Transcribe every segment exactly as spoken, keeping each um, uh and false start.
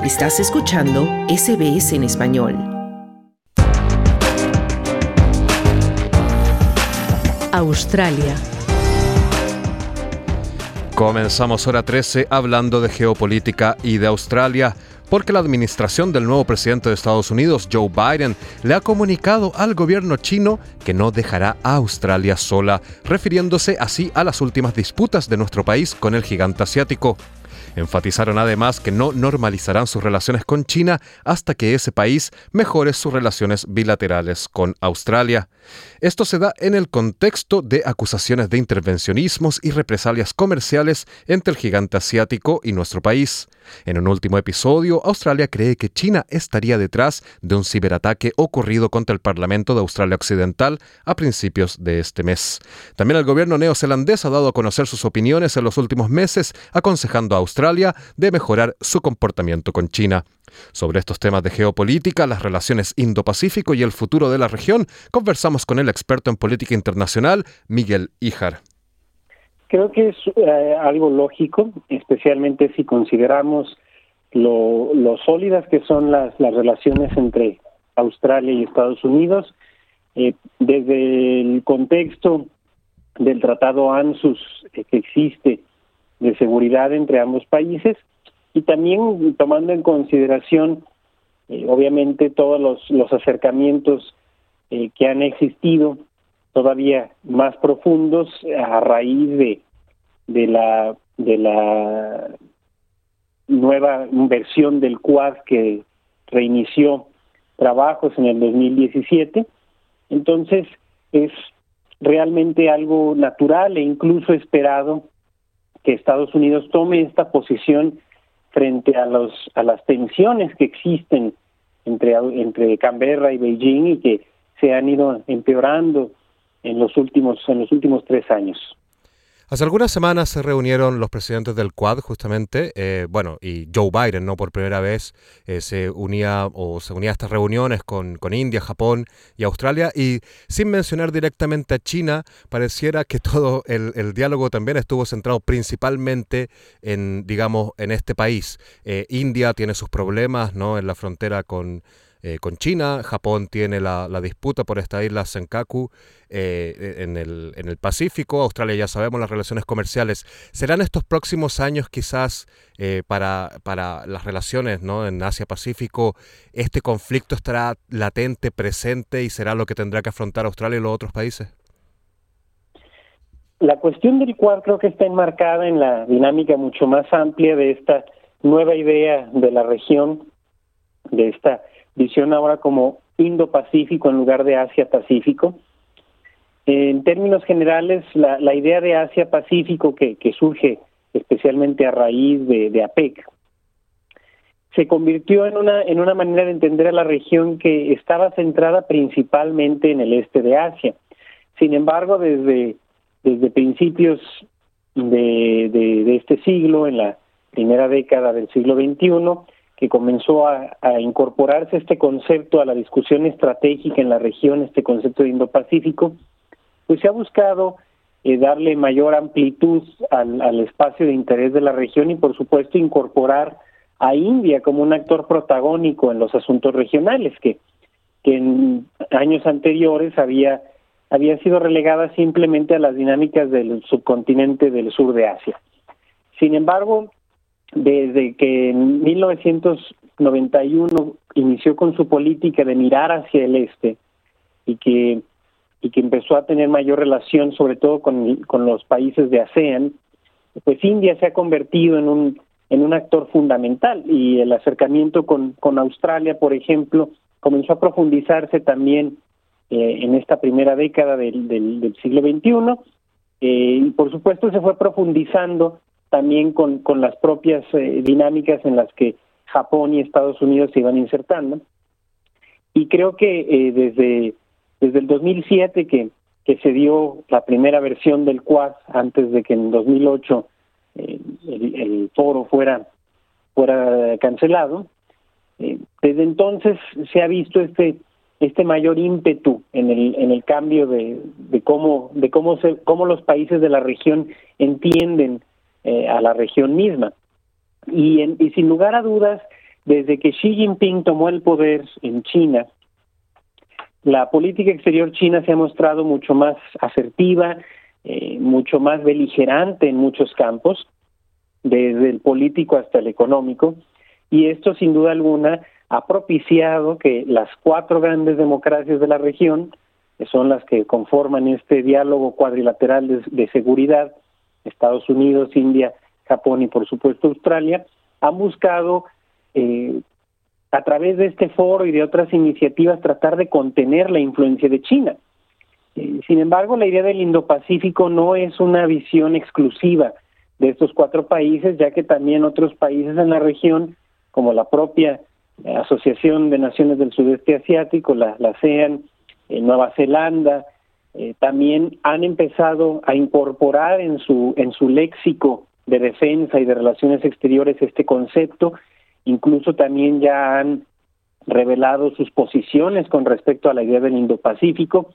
Estás escuchando S B S en español. Australia. Comenzamos hora trece hablando de geopolítica y de Australia, porque la administración del nuevo presidente de Estados Unidos, Joe Biden, le ha comunicado al gobierno chino que no dejará a Australia sola, refiriéndose así a las últimas disputas de nuestro país con el gigante asiático. Enfatizaron además que no normalizarán sus relaciones con China hasta que ese país mejore sus relaciones bilaterales con Australia. Esto se da en el contexto de acusaciones de intervencionismos y represalias comerciales entre el gigante asiático y nuestro país. En un último episodio, Australia cree que China estaría detrás de un ciberataque ocurrido contra el Parlamento de Australia Occidental a principios de este mes. También el gobierno neozelandés ha dado a conocer sus opiniones en los últimos meses, aconsejando a Australia de mejorar su comportamiento con China. Sobre estos temas de geopolítica, las relaciones Indo-Pacífico y el futuro de la región, conversamos con el experto en política internacional, Miguel Híjar. Creo que es eh, algo lógico, especialmente si consideramos lo, lo sólidas que son las, las relaciones entre Australia y Estados Unidos. Eh, desde el contexto del Tratado ANZUS eh, que existe de seguridad entre ambos países, y también tomando en consideración, eh, obviamente, todos los, los acercamientos eh, que han existido, todavía más profundos, a raíz de, de la de la nueva versión del Quad que reinició trabajos en el dos mil diecisiete. Entonces, es realmente algo natural e incluso esperado que Estados Unidos tome esta posición frente a los a las tensiones que existen entre entre Canberra y Beijing y que se han ido empeorando en los últimos en los últimos tres años. Hace algunas semanas se reunieron los presidentes del Quad, justamente, eh, bueno, y Joe Biden, ¿no? Por primera vez eh, se unía o se unía a estas reuniones con, con India, Japón y Australia, y sin mencionar directamente a China, pareciera que todo el, el diálogo también estuvo centrado principalmente en, digamos, en este país. Eh, India tiene sus problemas, ¿no? En la frontera con Eh, con China. Japón tiene la, la disputa por esta isla Senkaku eh, en, el, en el Pacífico. Australia, ya sabemos, las relaciones comerciales. ¿Serán estos próximos años quizás eh, para, para las relaciones, ¿no? En Asia-Pacífico? ¿Este conflicto estará latente, presente y será lo que tendrá que afrontar Australia y los otros países? La cuestión del Quad creo que está enmarcada en la dinámica mucho más amplia de esta nueva idea de la región, de esta visión ahora como Indo-Pacífico en lugar de Asia-Pacífico. En términos generales, la, la idea de Asia-Pacífico que, que surge especialmente a raíz de, de APEC se convirtió en una en una manera de entender a la región que estaba centrada principalmente en el este de Asia. Sin embargo, desde, desde principios de, de, de este siglo, en la primera década del siglo veintiuno, que comenzó a, a incorporarse este concepto a la discusión estratégica en la región, este concepto de Indo-Pacífico, pues se ha buscado eh, darle mayor amplitud al, al espacio de interés de la región y, por supuesto, incorporar a India como un actor protagónico en los asuntos regionales, que, que en años anteriores había, había sido relegada simplemente a las dinámicas del subcontinente del sur de Asia. Sin embargo, desde que en mil novecientos noventa y uno inició con su política de mirar hacia el este y que y que empezó a tener mayor relación sobre todo con, con los países de ASEAN, pues India se ha convertido en un en un actor fundamental y el acercamiento con, con Australia, por ejemplo, comenzó a profundizarse también eh, en esta primera década del, del, del siglo veintiuno eh, y por supuesto se fue profundizando también con, con las propias eh, dinámicas en las que Japón y Estados Unidos se iban insertando. Y creo que eh, desde, desde el dos mil siete, que, que se dio la primera versión del Quad, antes de que en dos mil ocho eh, el, el foro fuera, fuera cancelado, eh, desde entonces se ha visto este este mayor ímpetu en el en el cambio de, de cómo de cómo se cómo los países de la región entienden eh, a la región misma y, en, y sin lugar a dudas desde que Xi Jinping tomó el poder en China, la política exterior china se ha mostrado mucho más asertiva, eh, mucho más beligerante en muchos campos, desde el político hasta el económico, y esto sin duda alguna ha propiciado que las cuatro grandes democracias de la región, que son las que conforman este diálogo cuadrilateral de, de seguridad, Estados Unidos, India, Japón y por supuesto Australia, han buscado eh, a través de este foro y de otras iniciativas tratar de contener la influencia de China. Eh, sin embargo, la idea del Indo-Pacífico no es una visión exclusiva de estos cuatro países, ya que también otros países en la región, como la propia eh, Asociación de Naciones del Sudeste Asiático, la, la ASEAN, eh, Nueva Zelanda, eh, también han empezado a incorporar en su en su léxico de defensa y de relaciones exteriores este concepto. Incluso también ya han revelado sus posiciones con respecto a la idea del Indo-Pacífico.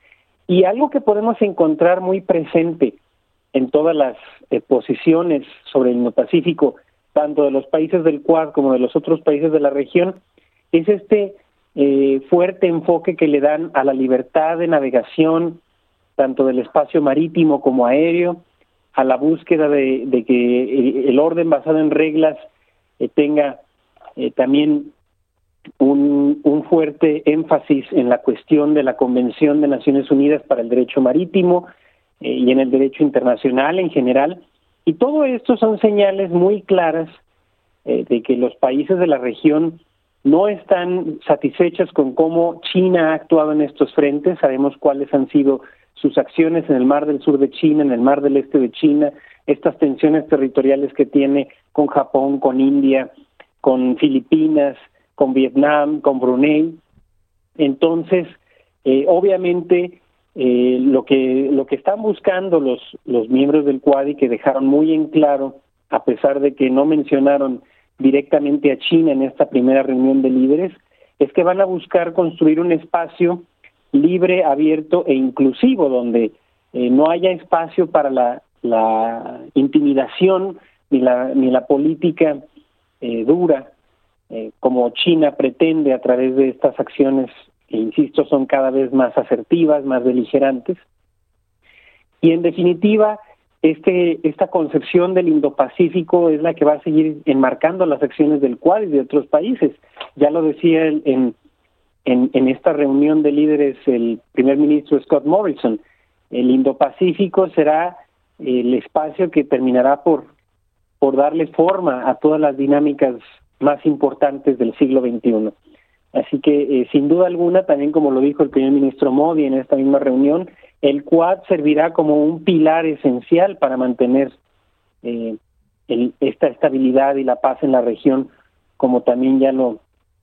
Y algo que podemos encontrar muy presente en todas las eh, posiciones sobre el Indo-Pacífico, tanto de los países del Quad como de los otros países de la región, es este eh, fuerte enfoque que le dan a la libertad de navegación, tanto del espacio marítimo como aéreo, a la búsqueda de, de que el orden basado en reglas eh, tenga eh, también un, un fuerte énfasis en la cuestión de la Convención de Naciones Unidas para el Derecho Marítimo eh, y en el derecho internacional en general. Y todo esto son señales muy claras eh, de que los países de la región no están satisfechos con cómo China ha actuado en estos frentes. Sabemos cuáles han sido sus acciones en el mar del sur de China, en el mar del este de China, estas tensiones territoriales que tiene con Japón, con India, con Filipinas, con Vietnam, con Brunei. Entonces, eh, obviamente, eh, lo que lo que están buscando los los miembros del Quad y que dejaron muy en claro, a pesar de que no mencionaron directamente a China en esta primera reunión de líderes, es que van a buscar construir un espacio libre, abierto e inclusivo, donde eh, no haya espacio para la, la intimidación ni la, ni la política eh, dura, eh, como China pretende a través de estas acciones, que insisto, son cada vez más asertivas, más beligerantes. Y en definitiva, este esta concepción del Indo-Pacífico es la que va a seguir enmarcando las acciones del Quad y de otros países. Ya lo decía el, en En, en esta reunión de líderes el primer ministro Scott Morrison, el Indo-Pacífico será el espacio que terminará por, por darle forma a todas las dinámicas más importantes del siglo veintiuno. Así que, eh, sin duda alguna, también como lo dijo el primer ministro Modi en esta misma reunión, el Quad servirá como un pilar esencial para mantener eh, el, esta estabilidad y la paz en la región, como también ya lo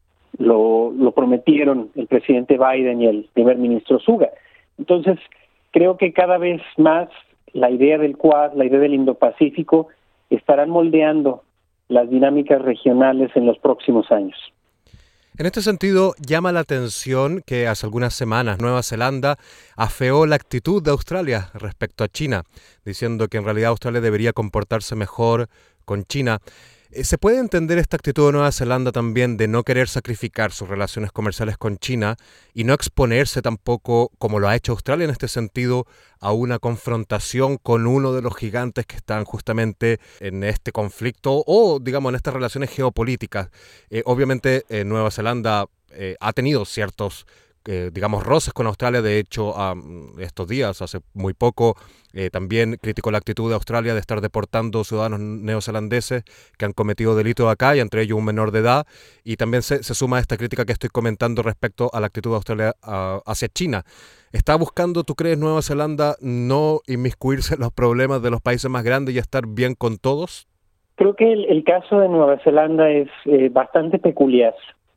Lo, lo prometieron el presidente Biden y el primer ministro Suga. Entonces, creo que cada vez más la idea del Quad, la idea del Indo-Pacífico, estarán moldeando las dinámicas regionales en los próximos años. En este sentido, llama la atención que hace algunas semanas Nueva Zelanda afeó la actitud de Australia respecto a China, diciendo que en realidad Australia debería comportarse mejor con China. ¿Se puede entender esta actitud de Nueva Zelanda también de no querer sacrificar sus relaciones comerciales con China y no exponerse tampoco, como lo ha hecho Australia en este sentido, a una confrontación con uno de los gigantes que están justamente en este conflicto o, digamos, en estas relaciones geopolíticas? Eh, obviamente, eh, Nueva Zelanda eh, ha tenido ciertos Eh, digamos, roces con Australia. De hecho, um, estos días, hace muy poco, eh, también criticó la actitud de Australia de estar deportando ciudadanos neozelandeses que han cometido delitos acá, y entre ellos un menor de edad, y también se, se suma a esta crítica que estoy comentando respecto a la actitud de Australia uh, hacia China. ¿Está buscando, tú crees, Nueva Zelanda no inmiscuirse en los problemas de los países más grandes y estar bien con todos? Creo que el, el caso de Nueva Zelanda es eh, bastante peculiar,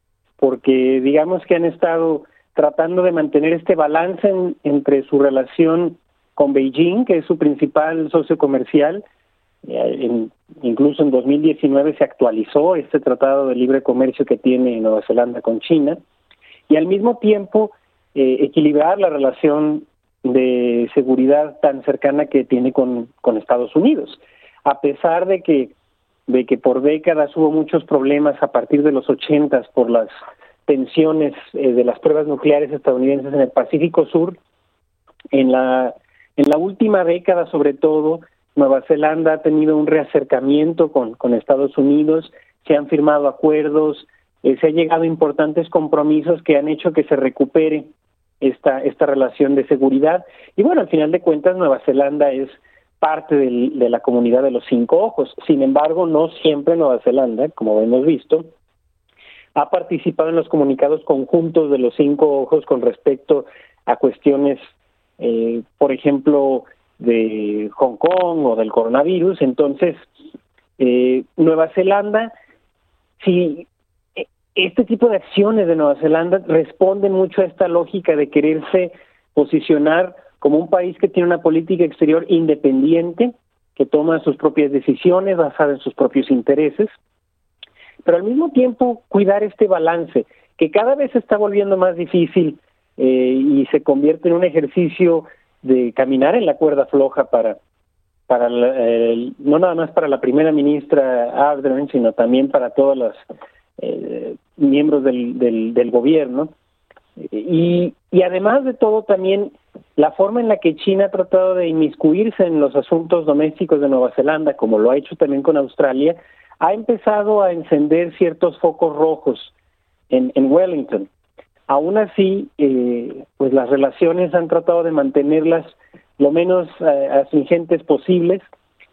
porque digamos que han estado tratando de mantener este balance en, entre su relación con Beijing, que es su principal socio comercial. Eh, en, incluso en dos mil diecinueve se actualizó este tratado de libre comercio que tiene Nueva Zelanda con China, y al mismo tiempo eh, equilibrar la relación de seguridad tan cercana que tiene con, con Estados Unidos, a pesar de que de que por décadas hubo muchos problemas a partir de los ochentas por las tensiones eh, de las pruebas nucleares estadounidenses en el Pacífico Sur. En la, en la última década, sobre todo, Nueva Zelanda ha tenido un reacercamiento con, con Estados Unidos, se han firmado acuerdos, eh, se han llegado a importantes compromisos que han hecho que se recupere esta, esta relación de seguridad. Y bueno, al final de cuentas, Nueva Zelanda es parte del, de la comunidad de los cinco ojos. Sin embargo, no siempre Nueva Zelanda, como hemos visto, ha participado en los comunicados conjuntos de los cinco ojos con respecto a cuestiones, eh, por ejemplo, de Hong Kong o del coronavirus. Entonces, eh, Nueva Zelanda, si este tipo de acciones de Nueva Zelanda responden mucho a esta lógica de quererse posicionar como un país que tiene una política exterior independiente, que toma sus propias decisiones basadas en sus propios intereses, pero al mismo tiempo cuidar este balance, que cada vez se está volviendo más difícil eh, y se convierte en un ejercicio de caminar en la cuerda floja para, para la, eh, no nada más para la primera ministra Ardern, sino también para todos los eh, miembros del, del, del gobierno. Y, y además de todo, también la forma en la que China ha tratado de inmiscuirse en los asuntos domésticos de Nueva Zelanda, como lo ha hecho también con Australia, ha empezado a encender ciertos focos rojos en, en Wellington. Aún así, eh, pues las relaciones han tratado de mantenerlas lo menos eh, astringentes posibles,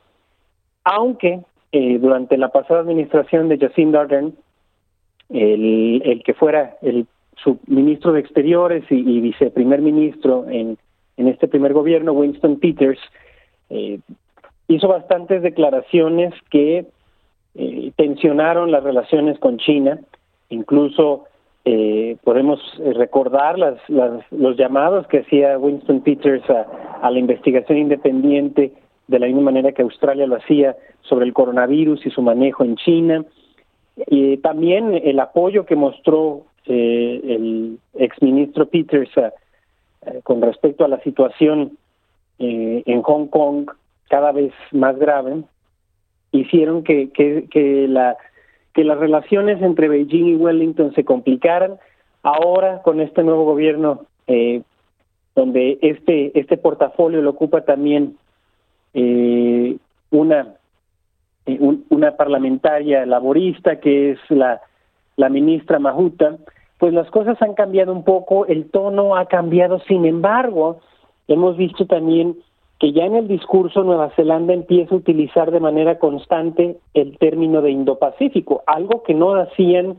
aunque eh, durante la pasada administración de Jacinda Ardern, el, el que fuera el su ministro de Exteriores y, y viceprimer ministro en, en este primer gobierno, Winston Peters, eh, hizo bastantes declaraciones que eh, tensionaron las relaciones con China. Incluso eh, podemos recordar las, las, los llamados que hacía Winston Peters a, a la investigación independiente, de la misma manera que Australia lo hacía sobre el coronavirus y su manejo en China. Y también el apoyo que mostró Eh, el exministro Peters eh, eh, con respecto a la situación eh, en Hong Kong cada vez más grave, hicieron que, que, que, la, que las relaciones entre Beijing y Wellington se complicaran. Ahora, con este nuevo gobierno, eh, donde este, este portafolio lo ocupa también eh, una, eh, un, una parlamentaria laborista, que es la, la ministra Mahuta, pues las cosas han cambiado un poco, el tono ha cambiado. Sin embargo, hemos visto también que ya en el discurso Nueva Zelanda empieza a utilizar de manera constante el término de Indo-Pacífico, algo que no hacían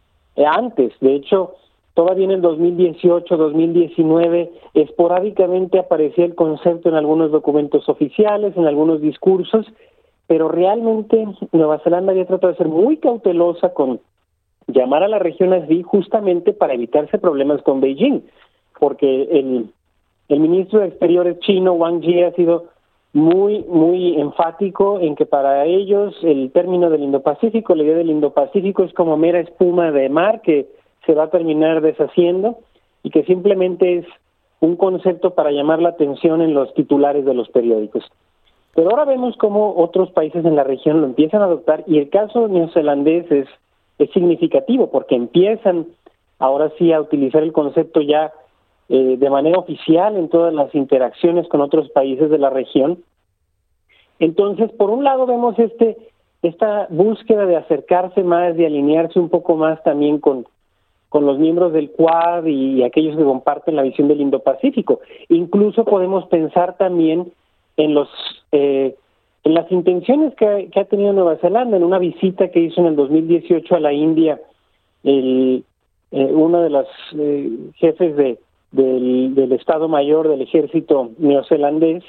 antes. De hecho, todavía en el dos mil dieciocho, dos mil diecinueve, esporádicamente aparecía el concepto en algunos documentos oficiales, en algunos discursos, pero realmente Nueva Zelanda había tratado de ser muy cautelosa con llamar a la región así, justamente para evitarse problemas con Beijing, porque el, el ministro de Exteriores chino, Wang Yi, ha sido muy, muy enfático en que para ellos el término del Indo-Pacífico, la idea del Indo-Pacífico es como mera espuma de mar que se va a terminar deshaciendo y que simplemente es un concepto para llamar la atención en los titulares de los periódicos. Pero ahora vemos cómo otros países en la región lo empiezan a adoptar, y el caso neozelandés es es significativo porque empiezan ahora sí a utilizar el concepto ya eh, de manera oficial en todas las interacciones con otros países de la región. Entonces, por un lado vemos este esta búsqueda de acercarse más, de alinearse un poco más también con, con los miembros del Quad y, y aquellos que comparten la visión del Indo-Pacífico. Incluso podemos pensar también en los eh, en las intenciones que, que ha tenido Nueva Zelanda en una visita que hizo en el dos mil dieciocho a la India. El, eh, uno de los eh, jefes de, del, del Estado Mayor del ejército neozelandés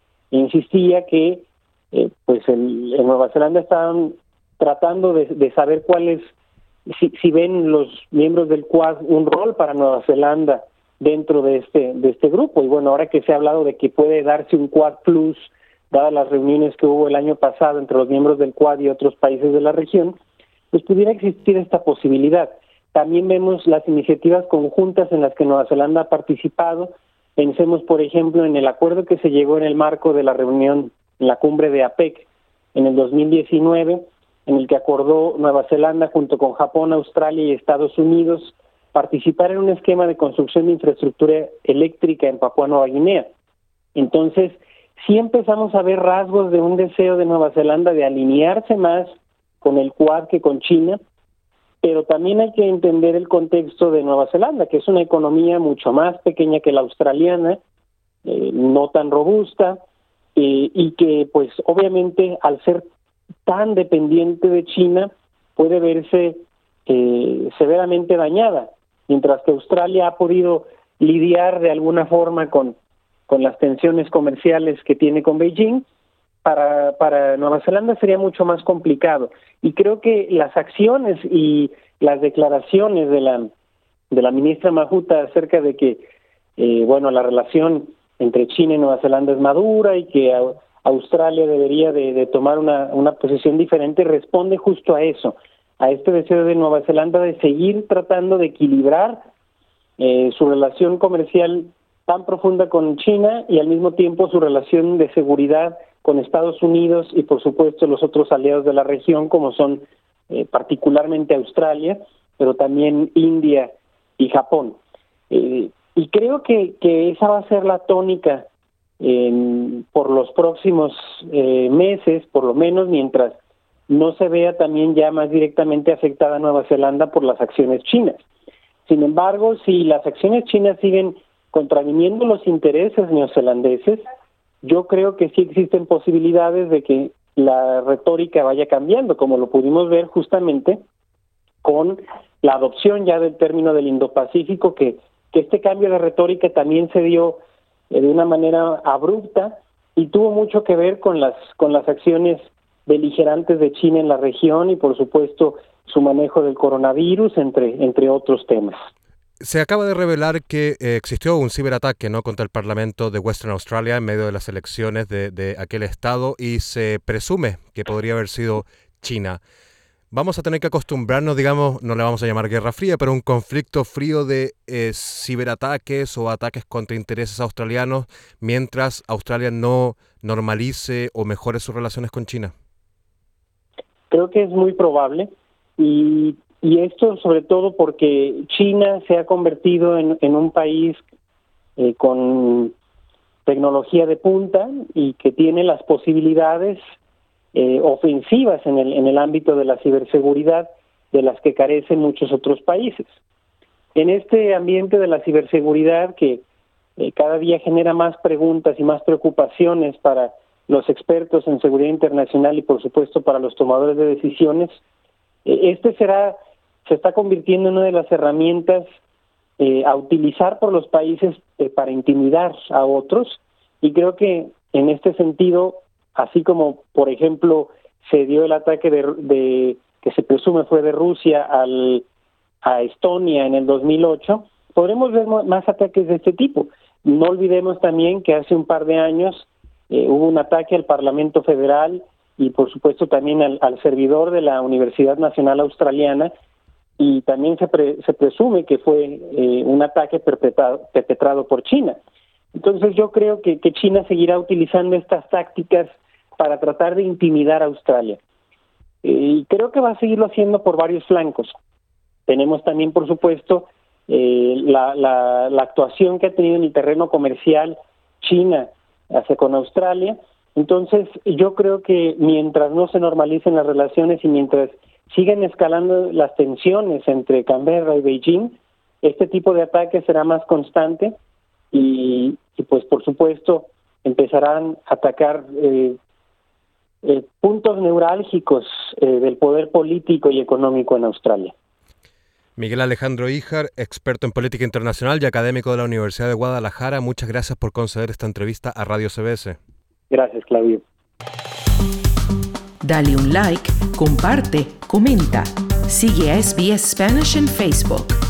insistía que eh, pues el, en Nueva Zelanda estaban tratando de, de saber cuál es, si, si ven los miembros del Quad un rol para Nueva Zelanda dentro de este, de este grupo. Y bueno, ahora que se ha hablado de que puede darse un Quad Plus, dadas las reuniones que hubo el año pasado entre los miembros del Quad y otros países de la región, pues pudiera existir esta posibilidad. También vemos las iniciativas conjuntas en las que Nueva Zelanda ha participado. Pensemos, por ejemplo, en el acuerdo que se llegó en el marco de la reunión, en la cumbre de APEC en el dos mil diecinueve, en el que acordó Nueva Zelanda junto con Japón, Australia y Estados Unidos participar en un esquema de construcción de infraestructura eléctrica en Papúa Nueva Guinea. Entonces, sí empezamos a ver rasgos de un deseo de Nueva Zelanda de alinearse más con el Quad que con China, pero también hay que entender el contexto de Nueva Zelanda, que es una economía mucho más pequeña que la australiana, eh, no tan robusta, eh, y que pues obviamente al ser tan dependiente de China puede verse eh, severamente dañada, mientras que Australia ha podido lidiar de alguna forma con, con las tensiones comerciales que tiene con Beijing. Para, para Nueva Zelanda sería mucho más complicado. Y creo que las acciones y las declaraciones de la de la ministra Mahuta acerca de que eh, bueno, la relación entre China y Nueva Zelanda es madura y que a, Australia debería de, de tomar una, una posición diferente, responde justo a eso, a este deseo de Nueva Zelanda de seguir tratando de equilibrar eh, su relación comercial tan profunda con China y al mismo tiempo su relación de seguridad con Estados Unidos y por supuesto los otros aliados de la región como son eh, particularmente Australia, pero también India y Japón. Eh, y creo que, que esa va a ser la tónica eh, por los próximos eh, meses, por lo menos mientras no se vea también ya más directamente afectada Nueva Zelanda por las acciones chinas. Sin embargo, si las acciones chinas siguen contraviniendo los intereses neozelandeses, yo creo que sí existen posibilidades de que la retórica vaya cambiando, como lo pudimos ver justamente con la adopción ya del término del Indo-Pacífico, que, que este cambio de retórica también se dio eh, de una manera abrupta y tuvo mucho que ver con las con las acciones beligerantes de China en la región y por supuesto su manejo del coronavirus, entre, entre otros temas. Se acaba de revelar que eh, existió un ciberataque, ¿no?, contra el Parlamento de Western Australia en medio de las elecciones de, de aquel estado y se presume que podría haber sido China. Vamos a tener que acostumbrarnos, digamos, no le vamos a llamar guerra fría, pero un conflicto frío de eh, ciberataques o ataques contra intereses australianos mientras Australia no normalice o mejore sus relaciones con China. Creo que es muy probable y Y esto sobre todo porque China se ha convertido en, en un país eh, con tecnología de punta y que tiene las posibilidades eh, ofensivas en el, en el ámbito de la ciberseguridad de las que carecen muchos otros países. En este ambiente de la ciberseguridad que eh, cada día genera más preguntas y más preocupaciones para los expertos en seguridad internacional y por supuesto para los tomadores de decisiones, eh, este será se está convirtiendo en una de las herramientas eh, a utilizar por los países eh, para intimidar a otros, y creo que en este sentido, así como por ejemplo se dio el ataque de, de que se presume fue de Rusia al a Estonia en el dos mil ocho, podremos ver más ataques de este tipo. No olvidemos también que hace un par de años eh, hubo un ataque al Parlamento Federal y por supuesto también al, al servidor de la Universidad Nacional Australiana, y también se, pre, se presume que fue eh, un ataque perpetrado, perpetrado por China. Entonces yo creo que, que China seguirá utilizando estas tácticas para tratar de intimidar a Australia. Eh, y creo que va a seguirlo haciendo por varios flancos. Tenemos también, por supuesto, eh, la, la, la actuación que ha tenido en el terreno comercial China hacia con Australia. Entonces yo creo que mientras no se normalicen las relaciones y mientras siguen escalando las tensiones entre Canberra y Beijing, este tipo de ataques será más constante y, y pues por supuesto empezarán a atacar eh, eh, puntos neurálgicos eh, del poder político y económico en Australia. Miguel Alejandro Híjar, experto en política internacional y académico de la Universidad de Guadalajara, muchas gracias por conceder esta entrevista a Radio C B S. Gracias, Claudio. Dale un like, comparte, comenta. Sigue a S B S Spanish en Facebook.